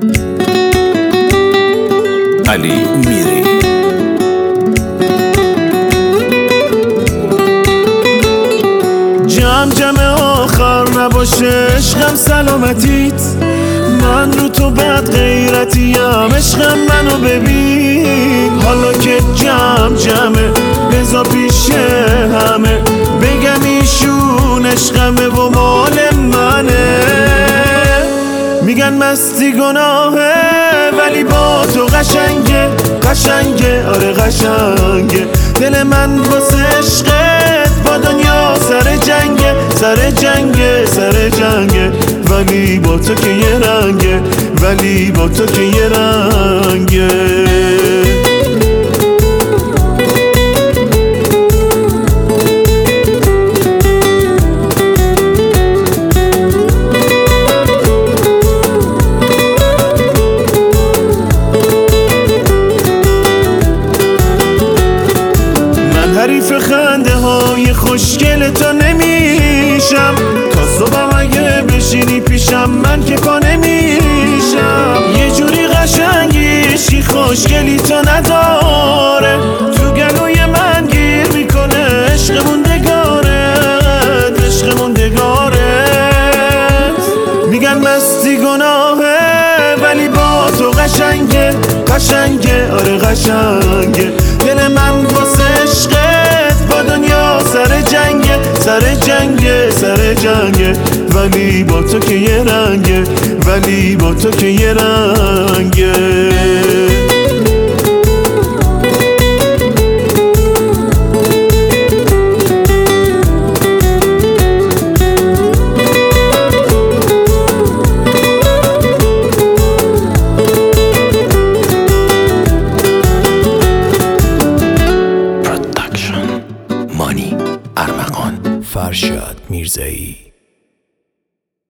علی میری. جمع آخر نباشه عشقم سلامتیت، من رو تو بد غیرتیم عشقم منو ببین. حالا که جمعه بزا پیش همه بگم ایشون عشقمه و مال منه. میگن مستی گناهه ولی با تو قشنگه، آره قشنگه. دل من واسه عشقت با دنیا سر جنگه، ولی با تو که یه رنگه، حریف خنده های خوشگل تو نمیشم، تا صبح اگه بشینی پیشم من که پا نمیشم. یه جوری قشنگیشی خوشگلی تو نداره، تو گلوی من گیر میکنه عشق موندگارت. میگن مستی گناهه ولی با تو قشنگه، آره قشنگه. دل من واسه عشقت با دنیا سر جنگه، ولی با تو که یه رنگه، مانی ارمغان. فرشاد میرزایی.